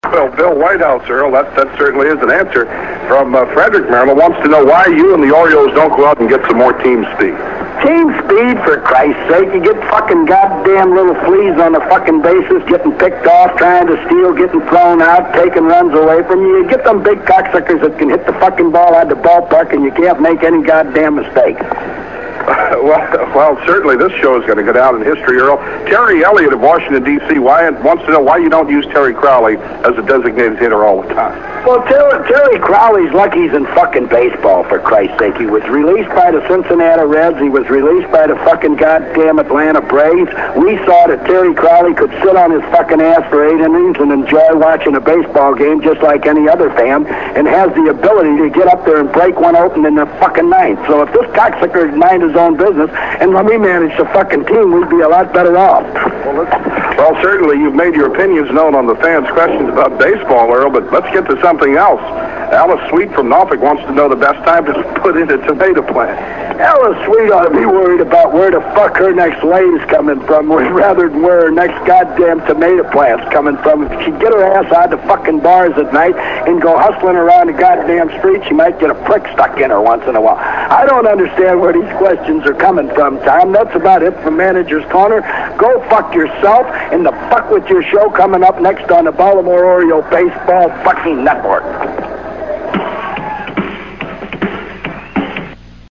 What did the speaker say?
Well, Bill Whitehouse, Earl, that certainly is an answer. From Frederick, Maryland, wants to know why you and the Orioles don't go out and get some more team speed. Team speed, for Christ's sake. You get fucking goddamn little fleas on the fucking bases, getting picked off, trying to steal, getting thrown out, taking runs away from you. You get them big cocksuckers that can hit the fucking ball out of the ballpark and you can't make any goddamn mistake. Well, certainly this show is going to go down in history, Earl. Terry Elliott of Washington, D.C. wants to know why you don't use Terry Crowley as a designated hitter all the time. Well, Terry Crowley's lucky he's in fucking baseball, for Christ's sake. He was released by the Cincinnati Reds. He was released by the fucking goddamn Atlanta Braves. We saw that Terry Crowley could sit on his fucking ass for 8 innings and enjoy watching a baseball game just like any other fan, and has the ability to get up there and break one open in the fucking ninth. So if this cocksucker mind his own business and let me manage the fucking team, we'd be a lot better off. Well, certainly you've made your opinions known on the fans' questions about baseball, Earl, but let's get to something else. Alice Sweet from Norfolk wants to know the best time to put in a tomato plant. Alice Sweet ought to be worried about where the fuck her next lady's coming from, rather than where her next goddamn tomato plant's coming from. If she'd get her ass out of the fucking bars at night and go hustling around the goddamn street, she might get a prick stuck in her once in a while. I don't understand where these questions are coming from, Tom. That's about it from Manager's Corner. Go fuck yourself, and the fuck with your show coming up next on the Baltimore Oriole Baseball fucking Network.